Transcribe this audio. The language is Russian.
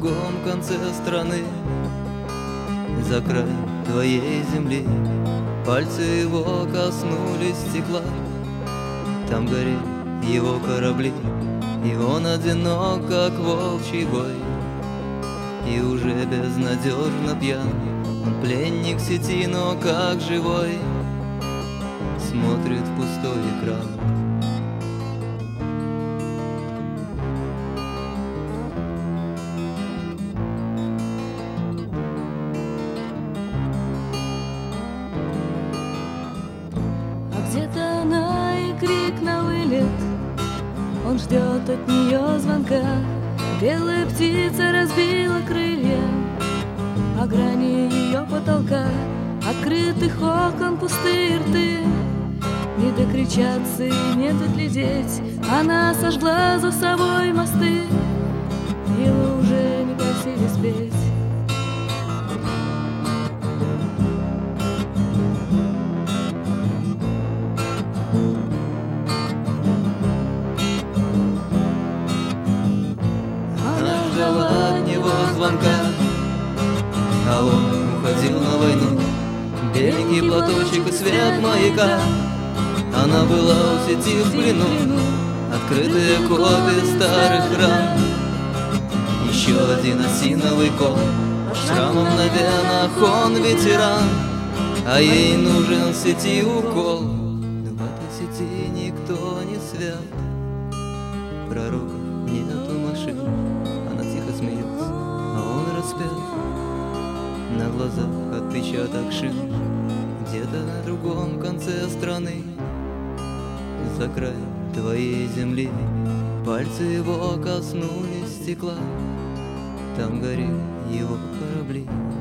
другом конце страны, за край твоей земли. Пальцы его коснулись стекла, там горели его корабли, и он одинок, как волчий бой, и уже безнадежно пьян. Он пленник сети, но как живой смотрит в пустой экран. Где-то она и крик на вылет, он ждет от нее звонка. Белая птица разбила крылья о грани ее потолка. Открытых окон пустые рты, не докричаться и не доглядеть. Она сожгла за собой мосты, его уже не просили спеть. Ждала от него звонка, а он уходил на войну. Беленький платочек и свет маяка, она была у сети в плену. Открытые копии старых ран, еще один осиновый кол, шрамом на венах он ветеран, а ей нужен в сети укол. Но в этой сети никто не свят, пророков нету машин. Она тихо смеется, а он распят на глазах отпечаток шин. Где-то на другом конце страны, за край твоей земли, пальцы его коснулись стекла, там горели его корабли.